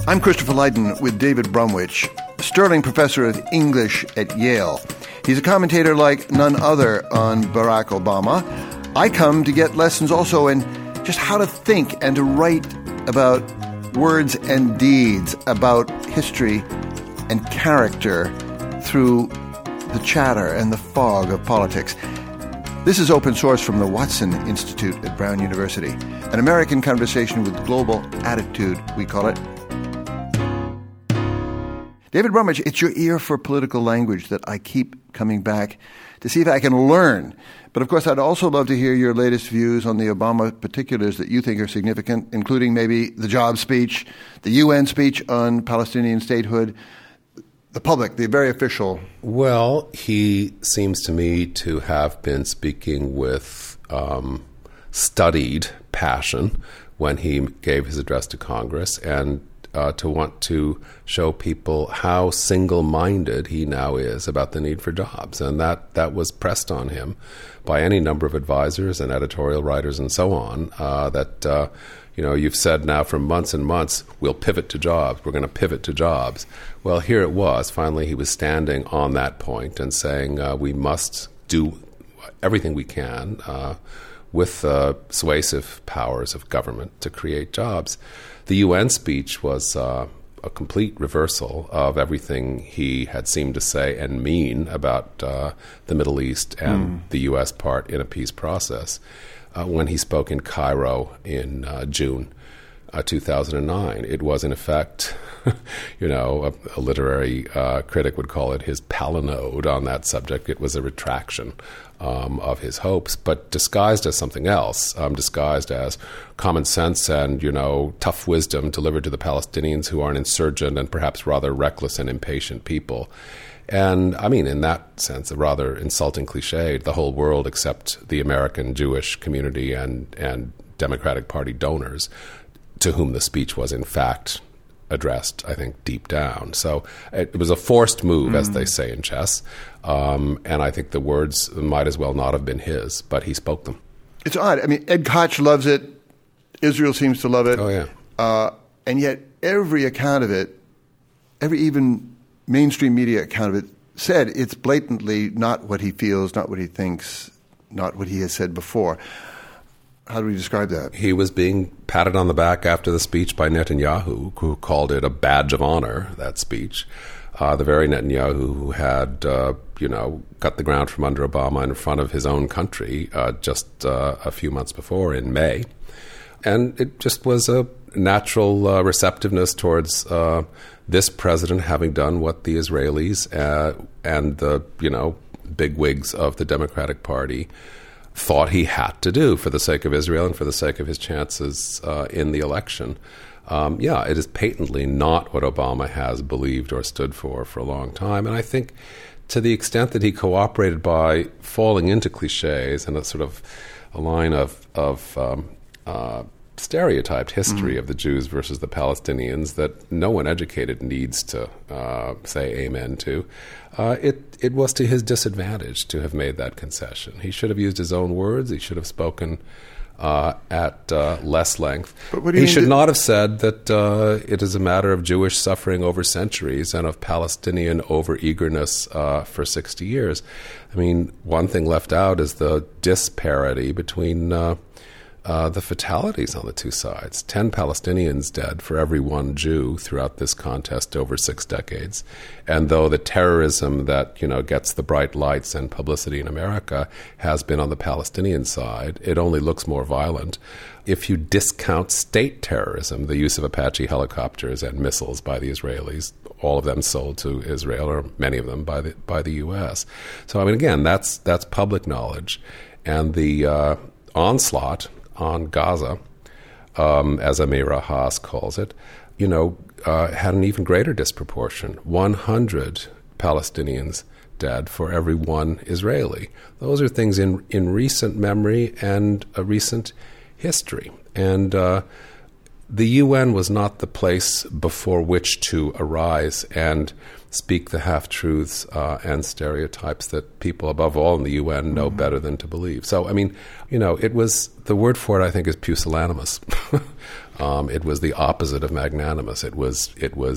I'm Christopher Lydon with David Bromwich, Sterling Professor of English at Yale. He's a commentator like none other on Barack Obama. I come to get lessons also in just how to think and to write about words and deeds, about history and character through the chatter and the fog of politics. This is Open Source from the Watson Institute at Brown University, an American conversation with global attitude, we call it. David Bromwich, it's your ear for political language that I keep coming back to see if I can learn. But of course, I'd also love to hear your latest views on the Obama particulars that you think are significant, including maybe the job speech, the UN speech on Palestinian statehood, the public, the very official. Well, he seems to me to have been speaking with studied passion when he gave his address to Congress, and to want to show people how single-minded he now is about the need for jobs. And that was pressed on him by any number of advisors and editorial writers and so on, you've said now for months and months, we'll pivot to jobs. We're going to pivot to jobs. Well, here it was. Finally, he was standing on that point and saying we must do everything we can with persuasive powers of government to create jobs. The UN speech was a complete reversal of everything he had seemed to say and mean about the Middle East and the U.S. part in a peace process. When he spoke in Cairo in June 2009, it was in effect, a literary critic would call it his palinode on that subject. It was a retraction of his hopes, but disguised as something else, disguised as common sense and, tough wisdom delivered to the Palestinians, who are an insurgent and perhaps rather reckless and impatient people. And, in that sense, a rather insulting cliche, the whole world except the American Jewish community and Democratic Party donors, to whom the speech was, in fact, addressed, I think, deep down. So it was a forced move, as they say in chess, and I think the words might as well not have been his, but he spoke them. It's odd. Ed Koch loves it. Israel seems to love it. Oh, yeah. And yet every account of it, every even mainstream media account of it, said it's blatantly not what he feels, not what he thinks, not what he has said before. How do we describe that? He was being patted on the back after the speech by Netanyahu, who called it a badge of honor, that speech. The very Netanyahu who had, cut the ground from under Obama in front of his own country just a few months before in May. And it just was a natural receptiveness towards this president having done what the Israelis and the, bigwigs of the Democratic Party thought he had to do for the sake of Israel and for the sake of his chances in the election. It is patently not what Obama has believed or stood for a long time. And I think to the extent that he cooperated by falling into cliches and a sort of a line of stereotyped history of the Jews versus the Palestinians that no one educated needs to say amen to, it was to his disadvantage to have made that concession. He should have used his own words. He should have spoken at less length. He should not have said that it is a matter of Jewish suffering over centuries and of Palestinian over-eagerness for 60 years. One thing left out is the disparity between the fatalities on the two sides. 10 Palestinians dead for every one Jew throughout this contest over 6 decades. And though the terrorism that, gets the bright lights and publicity in America has been on the Palestinian side, it only looks more violent if you discount state terrorism, the use of Apache helicopters and missiles by the Israelis, all of them sold to Israel, or many of them by the U.S. So, again, that's public knowledge. And the onslaught on Gaza, as Amira Haas calls it, had an even greater disproportion. 100 Palestinians dead for every one Israeli. Those are things in recent memory and a recent history. And the UN was not the place before which to arise and speak the half-truths and stereotypes that people, above all in the UN, know better than to believe. So, I mean, it was, the word for it, I think, is pusillanimous. It was the opposite of magnanimous. It was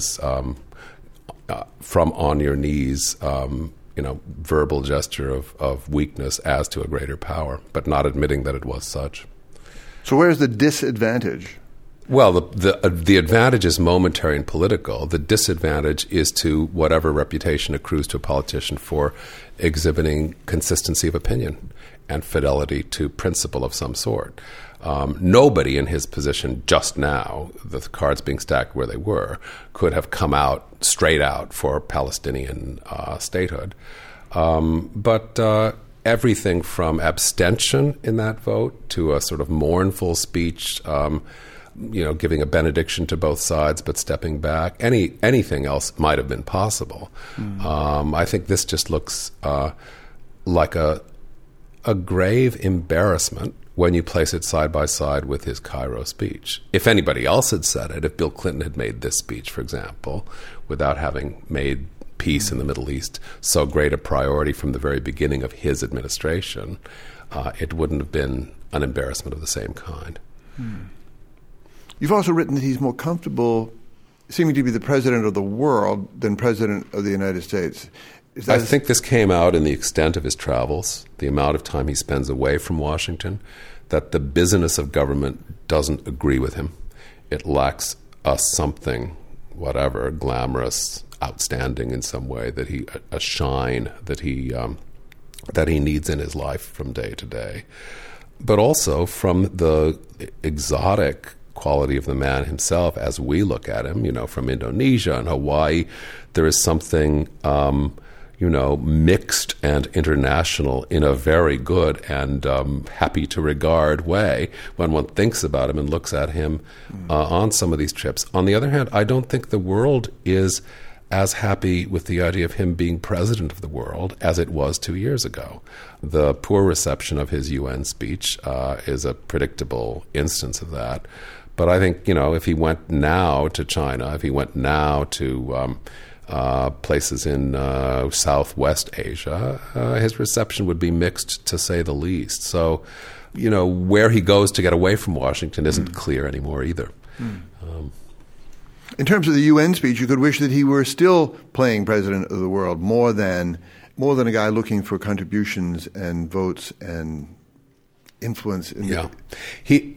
from on your knees, verbal gesture of weakness as to a greater power, but not admitting that it was such. So where's the disadvantage? Well, the advantage is momentary and political. The disadvantage is to whatever reputation accrues to a politician for exhibiting consistency of opinion and fidelity to principle of some sort. Nobody in his position just now, the cards being stacked where they were, could have come out straight out for Palestinian statehood. But everything from abstention in that vote to a sort of mournful speech, giving a benediction to both sides but stepping back, anything else might have been possible. I think this just looks like a grave embarrassment when you place it side by side with his Cairo speech. If anybody else had said it, if Bill Clinton had made this speech, for example, without having made peace in the Middle East so great a priority from the very beginning of his administration, it wouldn't have been an embarrassment of the same kind. You've also written that he's more comfortable seeming to be the president of the world than president of the United States. I think this came out in the extent of his travels, the amount of time he spends away from Washington, that the business of government doesn't agree with him. It lacks something, whatever, glamorous, outstanding in some way, a shine that he needs in his life from day to day. But also from the exotic quality of the man himself as we look at him, from Indonesia and Hawaii, there is something mixed and international in a very good and happy to regard way when one thinks about him and looks at him on some of these trips. On the other hand, I don't think the world is as happy with the idea of him being president of the world as it was 2 years ago. The poor reception of his UN speech is a predictable instance of that. But I think, if he went now to China, if he went now to places in Southwest Asia, his reception would be mixed, to say the least. So, where he goes to get away from Washington isn't clear anymore either. In terms of the UN speech, you could wish that he were still playing president of the world more than a guy looking for contributions and votes and influence. He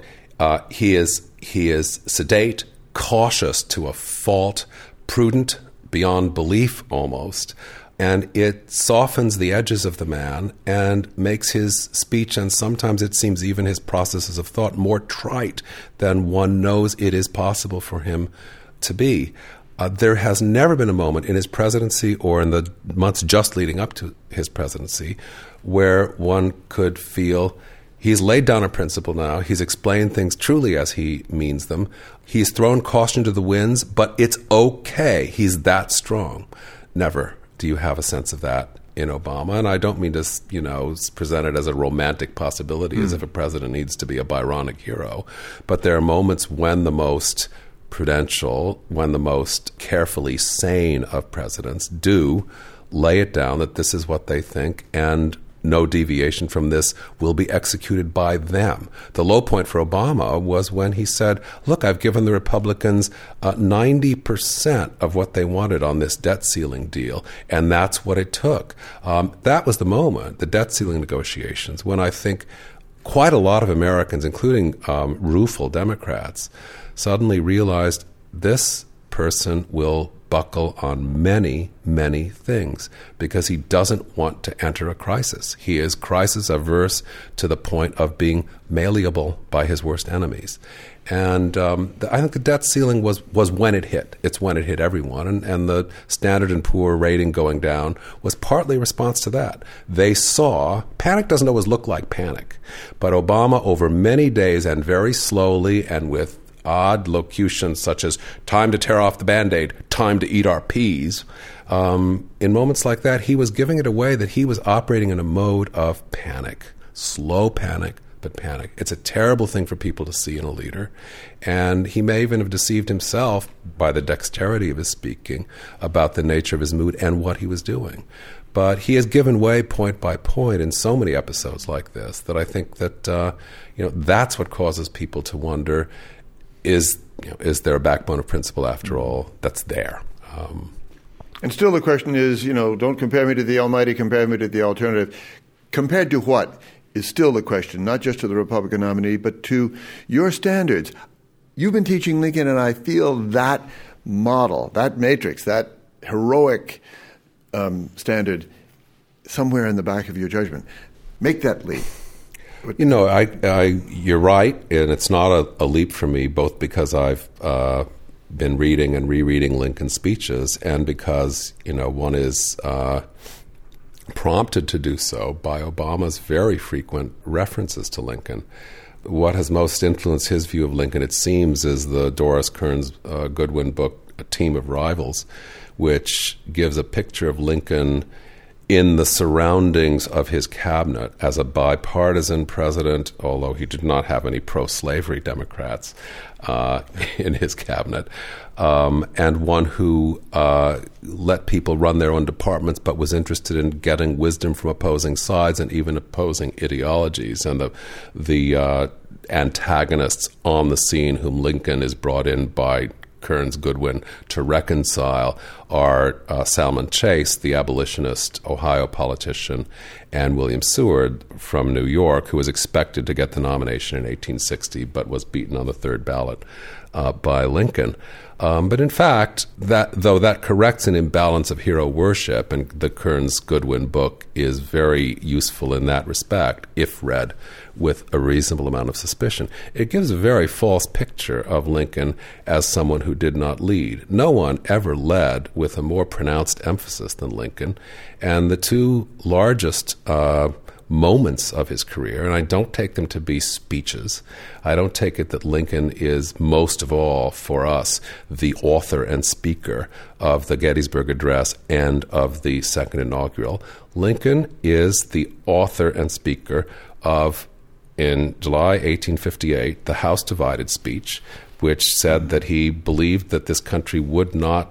is sedate, cautious to a fault, prudent beyond belief almost, and it softens the edges of the man and makes his speech, and sometimes it seems even his processes of thought, more trite than one knows it is possible for him to be. There has never been a moment in his presidency or in the months just leading up to his presidency where one could feel he's laid down a principle now. He's explained things truly as he means them. He's thrown caution to the winds, but it's okay. He's that strong. Never do you have a sense of that in Obama. And I don't mean to, present it as a romantic possibility, as if a president needs to be a Byronic hero. But there are moments when the most prudential, when the most carefully sane of presidents do lay it down that this is what they think, and no deviation from this will be executed by them. The low point for Obama was when he said, look, I've given the Republicans 90% of what they wanted on this debt ceiling deal, and that's what it took. That was the moment, the debt ceiling negotiations, when I think quite a lot of Americans, including rueful Democrats, suddenly realized this person will buckle on many, many things because he doesn't want to enter a crisis. He is crisis averse to the point of being malleable by his worst enemies. And I think the debt ceiling was when it hit. It's when it hit everyone. And the Standard & Poor rating going down was partly a response to that. They saw, panic doesn't always look like panic, but Obama over many days and very slowly and with odd locutions such as time to tear off the Band-Aid, time to eat our peas. In moments like that, he was giving it away that he was operating in a mode of panic, slow panic, rampant panic. It's a terrible thing for people to see in a leader. And he may even have deceived himself by the dexterity of his speaking about the nature of his mood and what he was doing. But he has given way point by point in so many episodes like this that I think that that's what causes people to wonder, is there a backbone of principle after all that's there? And still the question is, don't compare me to the Almighty, compare me to the alternative. Compared to what is still the question, not just to the Republican nominee, but to your standards. You've been teaching Lincoln, and I feel that model, that matrix, that heroic standard somewhere in the back of your judgment. Make that leap. You're right, and it's not a leap for me, both because I've been reading and rereading Lincoln's speeches, and because one is prompted to do so by Obama's very frequent references to Lincoln. What has most influenced his view of Lincoln, it seems, is the Doris Kearns Goodwin book, A Team of Rivals, which gives a picture of Lincoln in the surroundings of his cabinet as a bipartisan president, although he did not have any pro-slavery Democrats in his cabinet, and one who let people run their own departments but was interested in getting wisdom from opposing sides and even opposing ideologies. And the antagonists on the scene whom Lincoln is brought in by Kearns Goodwin to reconcile are Salmon Chase, the abolitionist Ohio politician, and William Seward from New York, who was expected to get the nomination in 1860 but was beaten on the third ballot by Lincoln. But in fact, though that corrects an imbalance of hero worship, and the Kearns Goodwin book is very useful in that respect, if read with a reasonable amount of suspicion, it gives a very false picture of Lincoln as someone who did not lead. No one ever led with a more pronounced emphasis than Lincoln, and the two largest moments of his career, and I don't take them to be speeches. I don't take it that Lincoln is most of all, for us, the author and speaker of the Gettysburg Address and of the second inaugural. Lincoln is the author and speaker of, in July 1858, the House Divided speech, which said that he believed that this country would not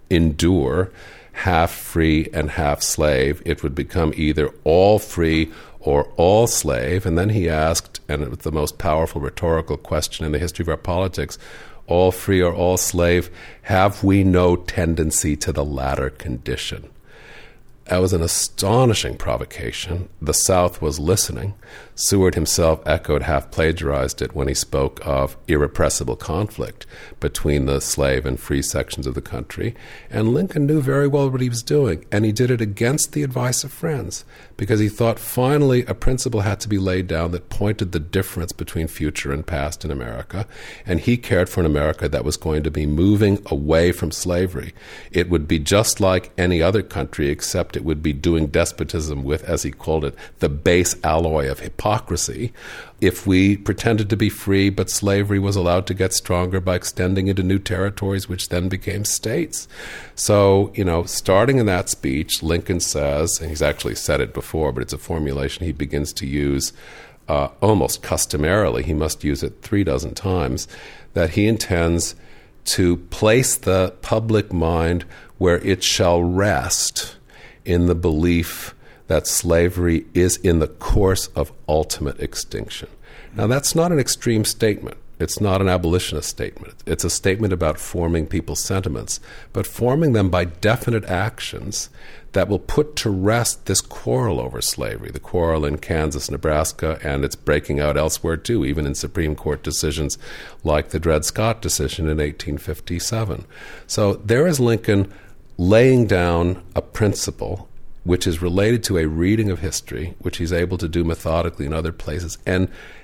endure half free and half slave. It would become either all free or all slave. And then he asked, and it was the most powerful rhetorical question in the history of our politics, all free or all slave, have we no tendency to the latter condition? That was an astonishing provocation. The South was listening. Seward himself echoed, half plagiarized it when he spoke of irrepressible conflict between the slave and free sections of the country. And Lincoln knew very well what he was doing, and he did it against the advice of friends, because he thought finally a principle had to be laid down that pointed the difference between future and past in America, and he cared for an America that was going to be moving away from slavery. It would be just like any other country, except it would be doing despotism with, as he called it, the base alloy of hypocrisy, if we pretended to be free, but slavery was allowed to get stronger by extending into new territories, which then became states. So, starting in that speech, Lincoln says, and he's actually said it before, but it's a formulation he begins to use almost customarily, he must use it 36 times, that he intends to place the public mind where it shall rest in the belief that slavery is in the course of ultimate extinction. Now, that's not an extreme statement. It's not an abolitionist statement. It's a statement about forming people's sentiments, but forming them by definite actions that will put to rest this quarrel over slavery, the quarrel in Kansas, Nebraska, and it's breaking out elsewhere too, even in Supreme Court decisions like the Dred Scott decision in 1857. So there is Lincoln laying down a principle which is related to a reading of history, which he's able to do methodically in other places, and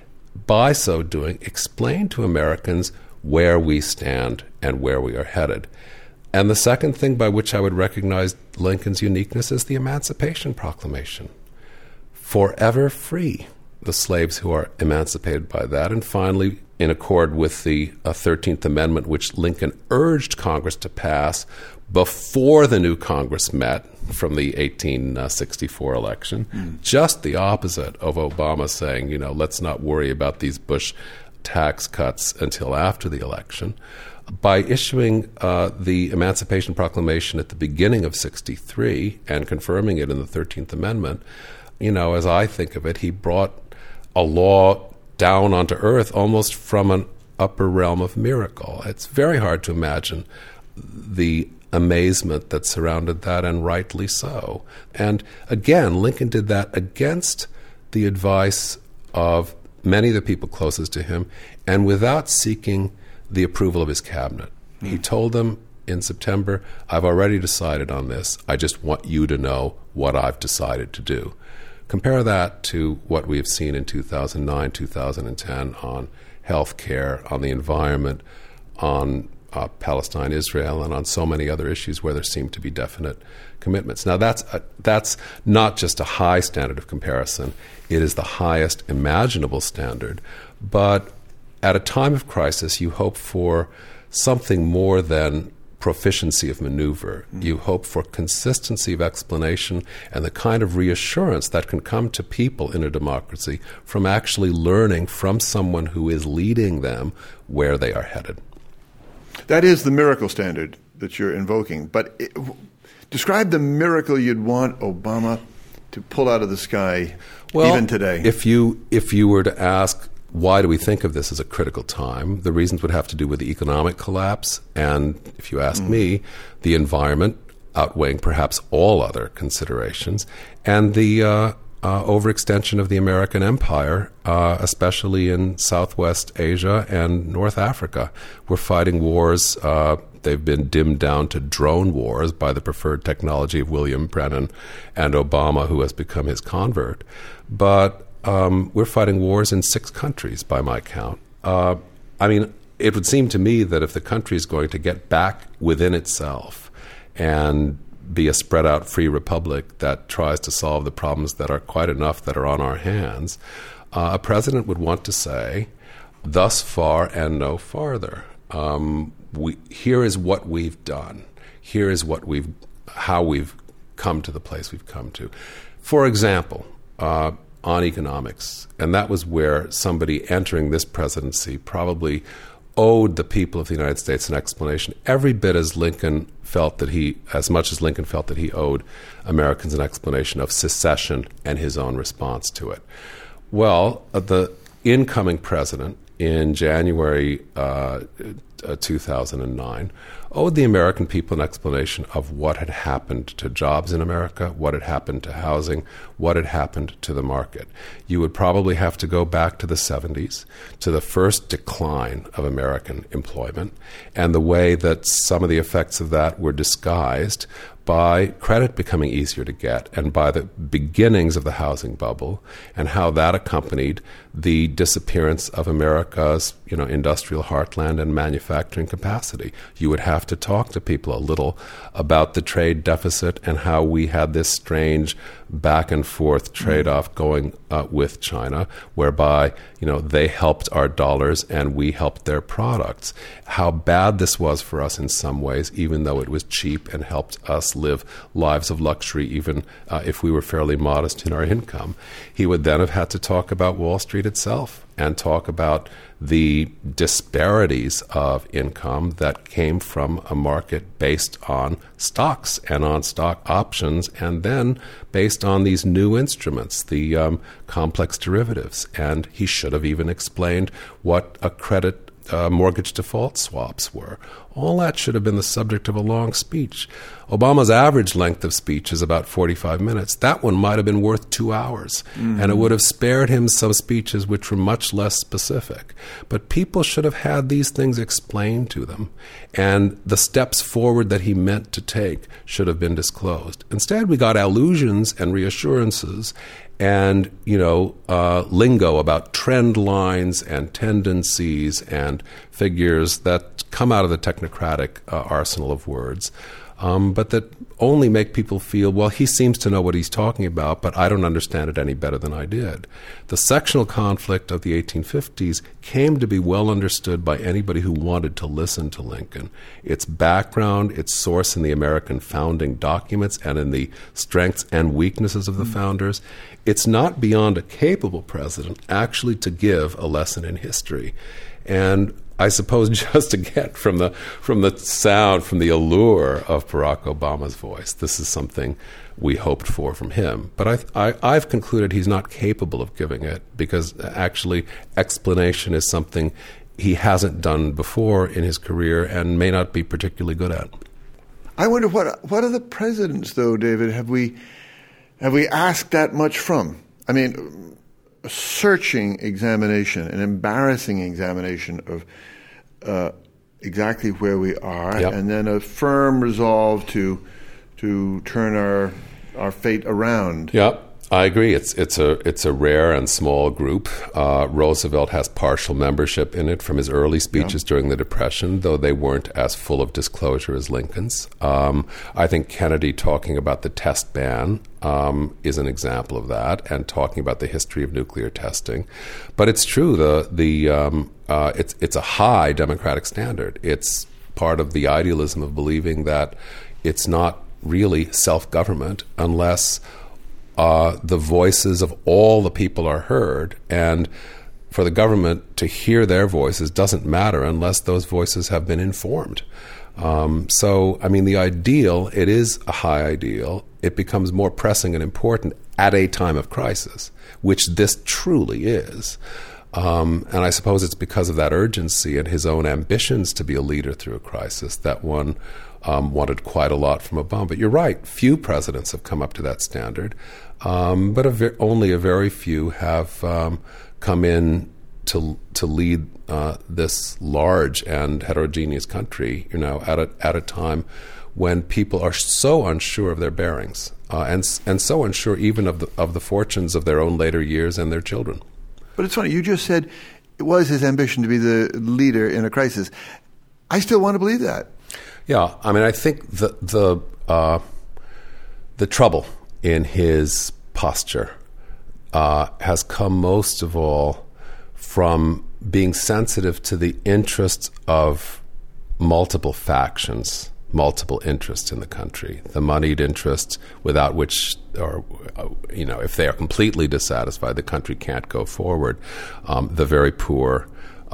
by so doing, explain to Americans where we stand and where we are headed. And the second thing by which I would recognize Lincoln's uniqueness is the Emancipation Proclamation. Forever free, the slaves who are emancipated by that. And finally, in accord with the 13th Amendment, which Lincoln urged Congress to pass before the new Congress met, from the 1864 election. Just the opposite of Obama saying, let's not worry about these Bush tax cuts until after the election. By issuing the Emancipation Proclamation at the beginning of 63 and confirming it in the 13th Amendment, as I think of it, he brought a law down onto earth almost from an upper realm of miracle. It's very hard to imagine the amazement that surrounded that, and rightly so. And again, Lincoln did that against the advice of many of the people closest to him and without seeking the approval of his cabinet. He told them in September, I've already decided on this. I just want you to know what I've decided to do. Compare that to what we have seen in 2009, 2010 on health care, on the environment, on Palestine, Israel, and on so many other issues where there seem to be definite commitments. Now, that's not just a high standard of comparison. It is the highest imaginable standard. But at a time of crisis, you hope for something more than proficiency of maneuver. You hope for consistency of explanation and the kind of reassurance that can come to people in a democracy from actually learning from someone who is leading them where they are headed. That is the miracle standard that you're invoking. But describe the miracle you'd want Obama to pull out of the sky even today. If you were to ask, why do we think of this as a critical time? The reasons would have to do with the economic collapse, and if you ask me, the environment outweighing perhaps all other considerations, and the overextension of the American empire, especially in Southwest Asia and North Africa. We're fighting wars. They've been dimmed down to drone wars by the preferred technology of William Brennan and Obama, who has become his convert. But we're fighting wars in 6 countries, by my count. It would seem to me that if the country is going to get back within itself and be a spread-out free republic that tries to solve the problems that are quite enough that are on our hands, a president would want to say, thus far and no farther. Here is what we've done. Here is how we've come to the place we've come to. For example, on economics, and that was where somebody entering this presidency probably owed the people of the United States an explanation, every bit as much as Lincoln felt that he owed Americans an explanation of secession and his own response to it. Well, the incoming president in January 2009 owed the American people an explanation of what had happened to jobs in America, what had happened to housing, what had happened to the market. You would probably have to go back to the 70s, to the first decline of American employment, and the way that some of the effects of that were disguised by credit becoming easier to get and by the beginnings of the housing bubble, and how that accompanied the disappearance of America's industrial heartland and manufacturing capacity. You would have to talk to people a little about the trade deficit and how we had this strange back and forth trade-off going with China, whereby they helped our dollars and we helped their products. How bad this was for us in some ways, even though it was cheap and helped us live lives of luxury, even if we were fairly modest in our income. He would then have had to talk about Wall Street itself and talk about the disparities of income that came from a market based on stocks and on stock options, and then based on these new instruments, the complex derivatives. And he should have even explained what a credit mortgage default swaps were. All that should have been the subject of a long speech. Obama's average length of speech is about 45 minutes. That one might have been worth 2 hours, and it would have spared him some speeches which were much less specific. But people should have had these things explained to them, and the steps forward that he meant to take should have been disclosed. Instead, we got allusions and reassurances and lingo about trend lines and tendencies and figures that come out of the technocratic arsenal of words. but that only make people feel, well, he seems to know what he's talking about, but I don't understand it any better than I did. The sectional conflict of the 1850s came to be well understood by anybody who wanted to listen to Lincoln. Its background, its source in the American founding documents and in the strengths and weaknesses of the founders. It's not beyond a capable president actually to give a lesson in history. And I suppose just to get from the sound, from the allure of Barack Obama's voice, this is something we hoped for from him. But I've concluded he's not capable of giving it, because actually explanation is something he hasn't done before in his career and may not be particularly good at. I wonder what other presidents, though, David, have we asked that much from? I mean, a searching examination, an embarrassing examination of exactly where we are, yep. And then a firm resolve to turn our fate around. Yep. I agree. It's a rare and small group. Roosevelt has partial membership in it from his early speeches during the Depression, though they weren't as full of disclosure as Lincoln's. I think Kennedy talking about the test ban is an example of that, and talking about the history of nuclear testing. But it's true. It's a high democratic standard. It's part of the idealism of believing that it's not really self-government unless the voices of all the people are heard, and for the government to hear their voices doesn't matter unless those voices have been informed. So, I mean, the ideal, it is a high ideal. It becomes more pressing and important at a time of crisis, which this truly is. And I suppose it's because of that urgency and his own ambitions to be a leader through a crisis that one wanted quite a lot from Obama. But you're right, few presidents have come up to that standard. But only a very few have come in to lead this large and heterogeneous country, at a time when people are so unsure of their bearings and so unsure even of the fortunes of their own later years and their children. But it's funny, you just said it was his ambition to be the leader in a crisis. I still want to believe that. Yeah, I mean, I think the trouble in his posture has come most of all from being sensitive to the interests of multiple factions, multiple interests in the country, the moneyed interests without which, or if they are completely dissatisfied, the country can't go forward, the very poor,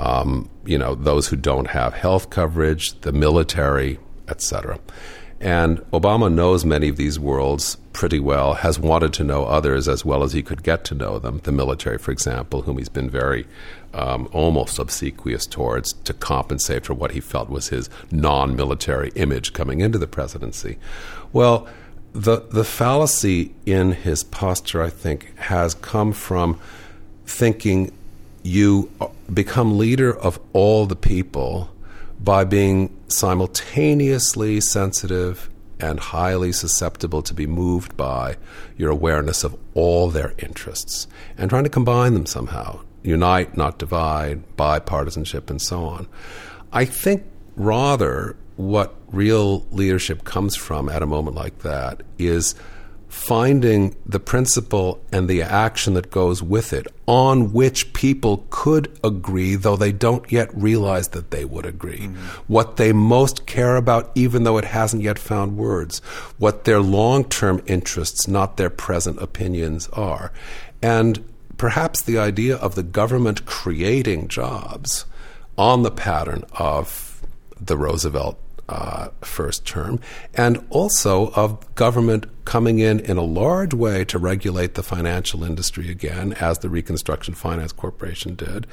those who don't have health coverage, the military, etc. And Obama knows many of these worlds pretty well, has wanted to know others as well as he could get to know them. The military, for example, whom he's been very almost obsequious towards to compensate for what he felt was his non-military image coming into the presidency. Well, the fallacy in his posture, I think, has come from thinking you become leader of all the people by being simultaneously sensitive and highly susceptible to be moved by your awareness of all their interests and trying to combine them somehow, unite, not divide, bipartisanship, and so on. I think rather what real leadership comes from at a moment like that is finding the principle and the action that goes with it on which people could agree, though they don't yet realize that they would agree. Mm-hmm. What they most care about, even though it hasn't yet found words. What their long-term interests, not their present opinions, are. And perhaps the idea of the government creating jobs on the pattern of the Roosevelt first term, and also of government coming in a large way to regulate the financial industry again, as the Reconstruction Finance Corporation did,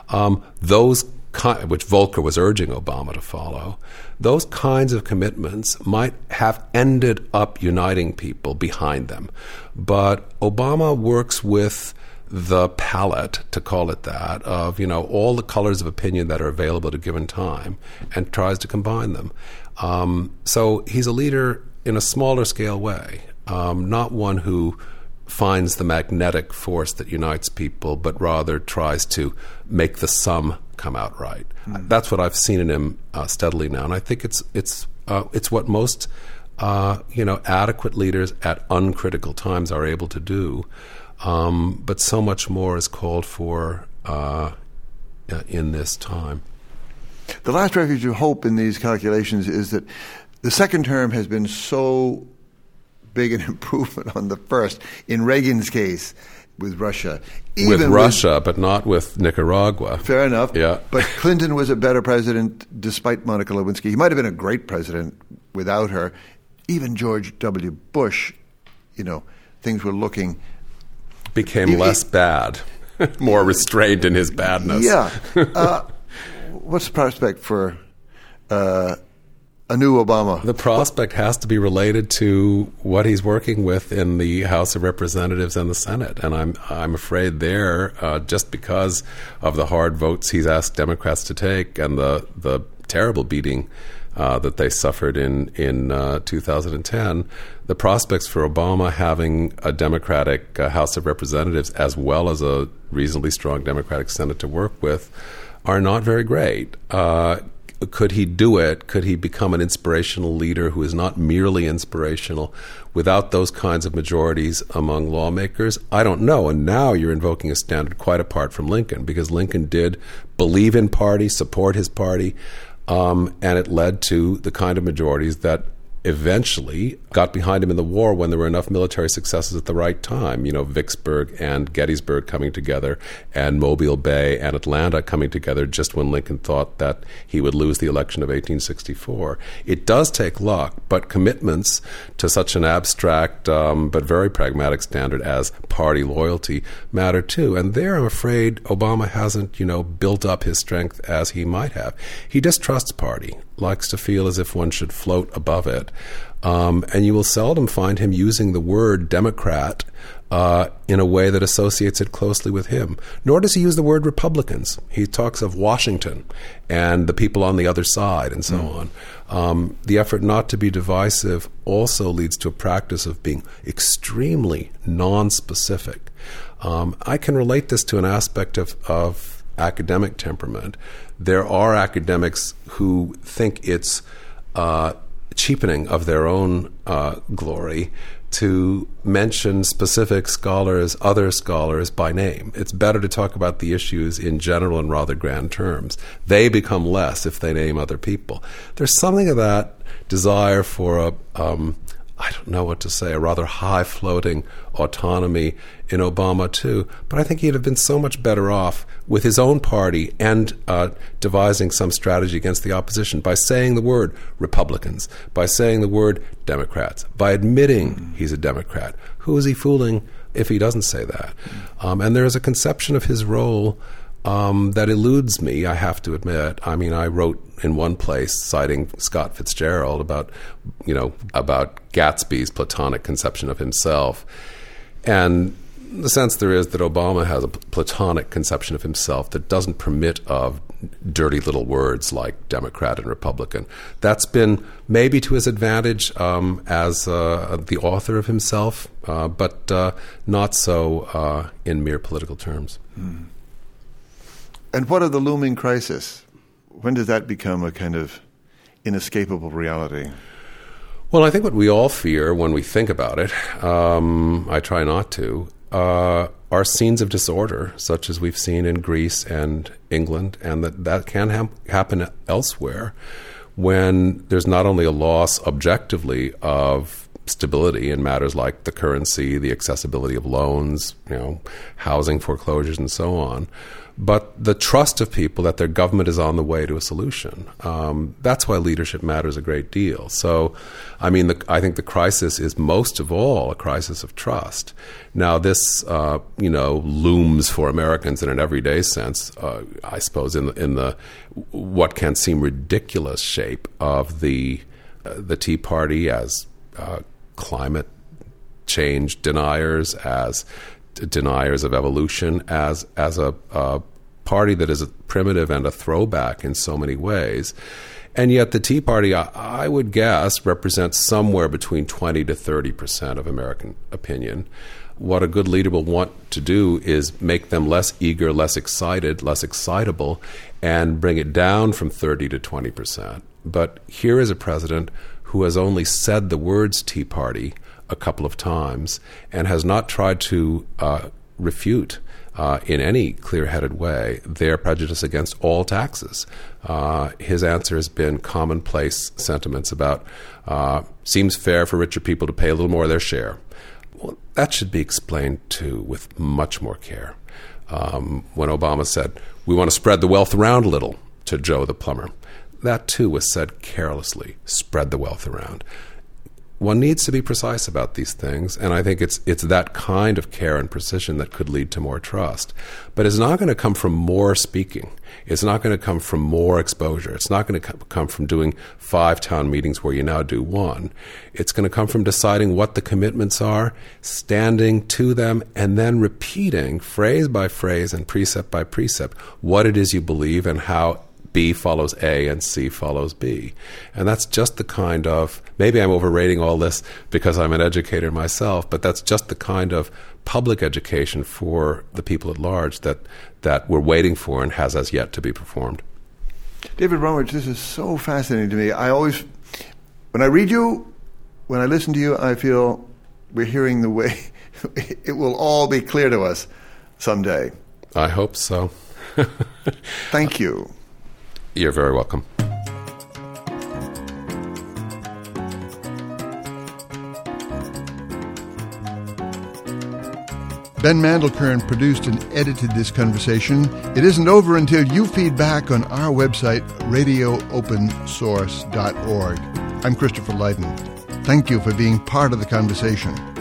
which Volcker was urging Obama to follow, those kinds of commitments might have ended up uniting people behind them. But Obama works with the palette, to call it that, of all the colors of opinion that are available at a given time, and tries to combine them. So he's a leader in a smaller scale way, not one who finds the magnetic force that unites people, but rather tries to make the sum come out right. That's what I've seen in him steadily now, and I think it's what most adequate leaders at uncritical times are able to do. But so much more is called for in this time. The last refuge of hope in these calculations is that the second term has been so big an improvement on the first. In Reagan's case, with Russia. But not with Nicaragua. Fair enough. Yeah. But Clinton was a better president despite Monica Lewinsky. He might have been a great president without her. Even George W. Bush, things were looking... Became less bad, more restrained in his badness. Yeah. What's the prospect for a new Obama? The prospect has to be related to what he's working with in the House of Representatives and the Senate, and I'm afraid there, just because of the hard votes he's asked Democrats to take and the terrible beating that they suffered in 2010, the prospects for Obama having a Democratic House of Representatives as well as a reasonably strong Democratic Senate to work with are not very great. Could he do it? Could he become an inspirational leader who is not merely inspirational without those kinds of majorities among lawmakers? I don't know. And now you're invoking a standard quite apart from Lincoln, because Lincoln did believe in party, support his party, and it led to the kind of majorities that eventually got behind him in the war when there were enough military successes at the right time. Vicksburg and Gettysburg coming together, and Mobile Bay and Atlanta coming together just when Lincoln thought that he would lose the election of 1864. It does take luck, but commitments to such an abstract but very pragmatic standard as party loyalty matter too. And there, I'm afraid, Obama hasn't, built up his strength as he might have. He distrusts party, likes to feel as if one should float above it. And you will seldom find him using the word Democrat in a way that associates it closely with him. Nor does he use the word Republicans. He talks of Washington and the people on the other side and so on. The effort not to be divisive also leads to a practice of being extremely nonspecific. I can relate this to an aspect of academic temperament. There are academics who think it's cheapening of their own glory to mention specific scholars, other scholars, by name. It's better to talk about the issues in general and rather grand terms. They become less if they name other people. There's something of that desire for I don't know what to say, a rather high-floating autonomy in Obama, too. But I think he'd have been so much better off with his own party and devising some strategy against the opposition by saying the word Republicans, by saying the word Democrats, by admitting he's a Democrat. Who is he fooling if he doesn't say that? And there is a conception of his role that eludes me, I have to admit. I mean, I wrote in one place, citing Scott Fitzgerald, about Gatsby's Platonic conception of himself. And the sense there is that Obama has a Platonic conception of himself that doesn't permit of dirty little words like Democrat and Republican. That's been maybe to his advantage as the author of himself, but not so in mere political terms. Mm. And what of the looming crisis? When does that become a kind of inescapable reality? Well, I think what we all fear when we think about it, I try not to, are scenes of disorder, such as we've seen in Greece and England, and that can happen elsewhere when there's not only a loss objectively of stability in matters like the currency, the accessibility of loans, housing foreclosures, and so on, but the trust of people that their government is on the way to a solution. That's why leadership matters a great deal. So, I mean, I think the crisis is most of all a crisis of trust. Now, this, looms for Americans in an everyday sense, I suppose, in the what can seem ridiculous shape of the Tea Party as climate change deniers, as deniers of evolution, as a party that is a primitive and a throwback in so many ways. And yet the Tea Party, I would guess, represents somewhere between 20 to 30% of American opinion. What a good leader will want to do is make them less eager, less excited, less excitable, and bring it down from 30 to 20%. But here is a president who has only said the words Tea Party a couple of times and has not tried to refute in any clear-headed way their prejudice against all taxes. His answer has been commonplace sentiments about seems fair for richer people to pay a little more of their share. Well, that should be explained too with much more care. When Obama said, "We want to spread the wealth around a little," to Joe the plumber, that too was said carelessly, spread the wealth around. One needs to be precise about these things, and I think it's that kind of care and precision that could lead to more trust. But it's not going to come from more speaking. It's not going to come from more exposure. It's not going to come from doing 5 town meetings where you now do 1. It's going to come from deciding what the commitments are, standing to them, and then repeating phrase by phrase and precept by precept what it is you believe and how B follows A and C follows B. And that's just the kind of, maybe I'm overrating all this because I'm an educator myself, but that's just the kind of public education for the people at large that we're waiting for and has as yet to be performed. David Bromwich, this is so fascinating to me. When I read you, when I listen to you, I feel we're hearing the way it will all be clear to us someday. I hope so. Thank you. You're very welcome. Ben Mandelkern produced and edited this conversation. It isn't over until you feed back on our website, radioopensource.org. I'm Christopher Lydon. Thank you for being part of the conversation.